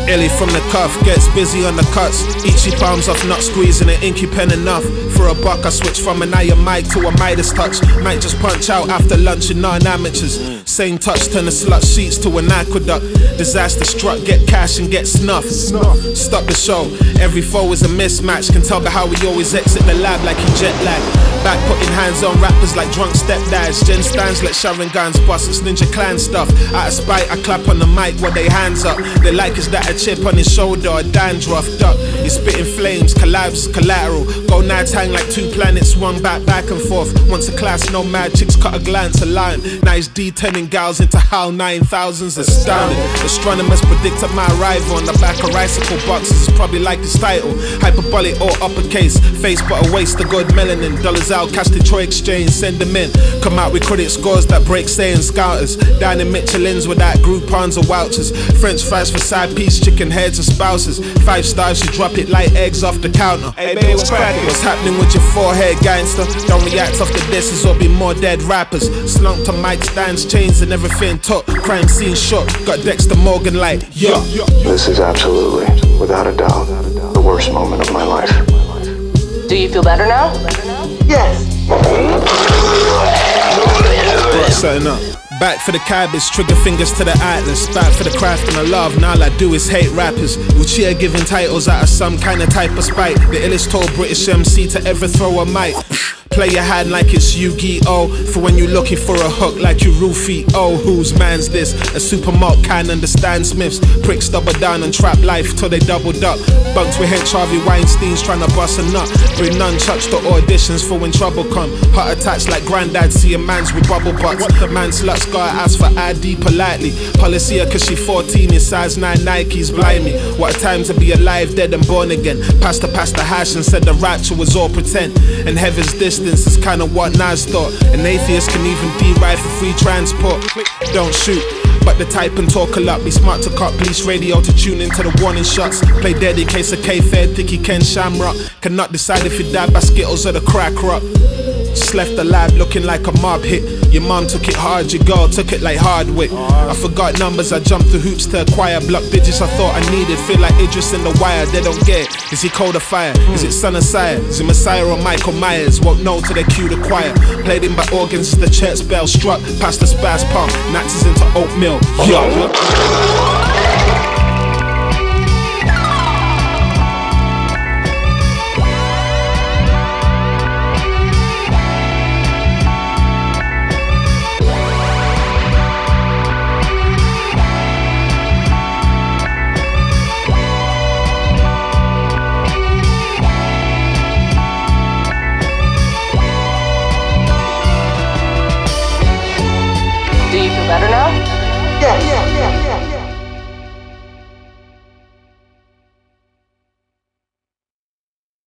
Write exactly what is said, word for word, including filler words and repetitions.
Illy from the cuff, gets busy on the cuts. Itchy palms off, not squeezing an inky pen enough. For a buck I switch from an iron mic to a Midas touch. Might just punch out after lunch and non-amateurs. Same touch, turn the slut sheets to an aqueduct. Disaster struck, get cash and get snuffed. Stop the show, every foe is a mismatch. Can tell by how we always exit the lab like he jet lag. Back putting hands on rappers like drunk stepdads. Jen stands let Sharon Guns bust, it's Ninja Clan stuff. Out of spite I clap on the mic while they hands up. They like is that a chip on his shoulder, a dandruff duck. He's spitting flames, collabs, collateral. Go nights hang like two planets, one back, back and forth. Once a class, no mad chicks cut a glance, a line. Now he's D ten-ing gals into HAL nine thousands, astounding. Astronomers predicted my arrival on the back of icicle boxes. It's probably like his title, hyperbolic or uppercase. Face but a waste of good melanin. Dollars out, cash to Troy Exchange, send them in. Come out with credit scores that break saying scouters. Down in Michelin's without Groupons or vouchers. French fries for side piece, chicken heads and spouses. Five stars, you drop it like eggs off the counter. Hey babe, what's cracking? What's happening with your forehead, gangster? Don't react off the disses or be more dead rappers. Slumped on mic stands, chains and everything took. Crime scene shot, got Dexter Morgan like, yo. This is absolutely, without a doubt, the worst moment of my life. Do you feel better now? Yes. Brought something up. Back for the cabbage, trigger fingers to the atlas. Back for the craft and the love, now all I do is hate rappers. Lucia giving titles out of some kind of type of spite. The illest tall British M C to ever throw a mic. Play your hand like it's Yu-Gi-Oh! For when you looking for a hook like you Rufy. Oh, whose man's this? A supermarket can't understand Smiths. Pricks double down and trap life till they doubled up. Bunks with hench Harvey Weinstein's trying to bust a nut. Bring nunchucks to auditions for when trouble come. Heart attacks like granddad seeing mans with bubble butts. Man sluts gotta ask for I D politely. Policia cause she fourteen in size nine Nikes, blind me. What a time to be alive, dead and born again. Pastor passed the hash and said the rapture was all pretend. And heaven's distance is kinda what Nas thought. An atheist can even D-ride for free transport. Don't shoot, but the type and talk a lot. Be smart to cut police radio to tune into the warning shots. Play dead in case of K-Fed, Dickie Ken Shamrock. Cannot decide if you died by Skittles or the crack rock. Just left the lab looking like a mob hit. Your mom took it hard, your girl took it like Hardwick. I forgot numbers, I jumped through hoops to acquire. Block digits I thought I needed, feel like Idris in The Wire. They don't get it, is he cold or fire? Is it Son of Sire? Is it Messiah or Michael Myers? Won't know till they cue the choir. Played in by organs as the church bell struck. Past the spaz pump, Nazis into oatmeal. Yo. Better now? Yes. Yeah, yeah, yeah.